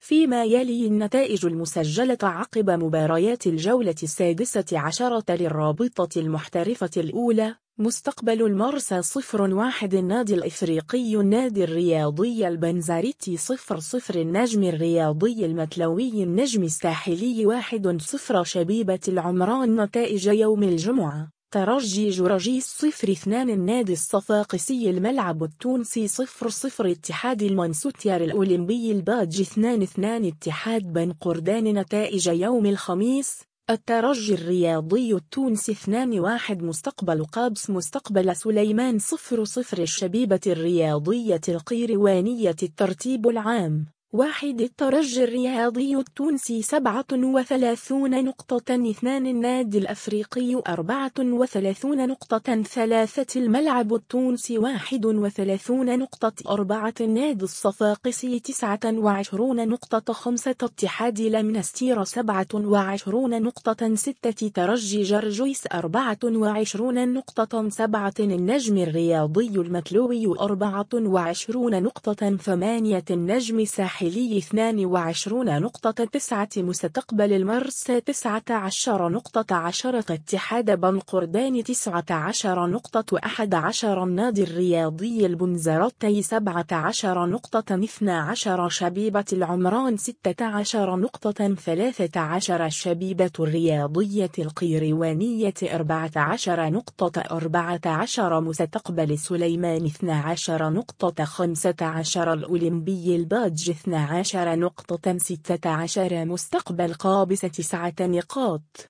فيما يلي النتائج المسجلة عقب مباريات الجولة 16 للرابطة المحترفة الأولى. مستقبل المرسى 0-1 النادي الإفريقي النادي الرياضي البنزرتي 0-0 النجم الرياضي المتلوي النجم الساحلي 1-0 شبيبة العمران. نتائج يوم الجمعة: ترجي جورجيس 0-2 النادي الصفاقسي الملعب التونسي 0-0 اتحاد المنستير الأولمبي الباج 2-2 اتحاد بن قردان. نتائج يوم الخميس: الترجي الرياضي التونسي 2-1 مستقبل قابس مستقبل سليمان 0-0 الشبيبة الرياضية القيروانية. الترتيب العام: 1 الترجي الرياضي التونسي 37 نقطة. 2 النادي الأفريقي 34 نقطة. 3 الملعب التونسي 31 نقطة. 4 النادي الصفاقسي 29 نقطة. 5 اتحاد المنستير 27 نقطة. 6 ترجي جرجيس 24 نقطة. 7 النجم الرياضي المتلوي 24 نقطة. 8 النجم الساحلي 22 نقطة. 9 مستقبل المرسى 19 نقطة. 10 اتحاد بن قردان 19 نقطة. 11 النادي الرياضي البنزرتي 17 نقطة. 12 شبيبة العمران 16 نقطة. 13 الشبيبة الرياضية القيروانية 14 نقطة. 14 مستقبل سليمان 12 نقطة. 15 الأولمبي الباج 12 نقطة. 16 مستقبل قابس 9 نقاط.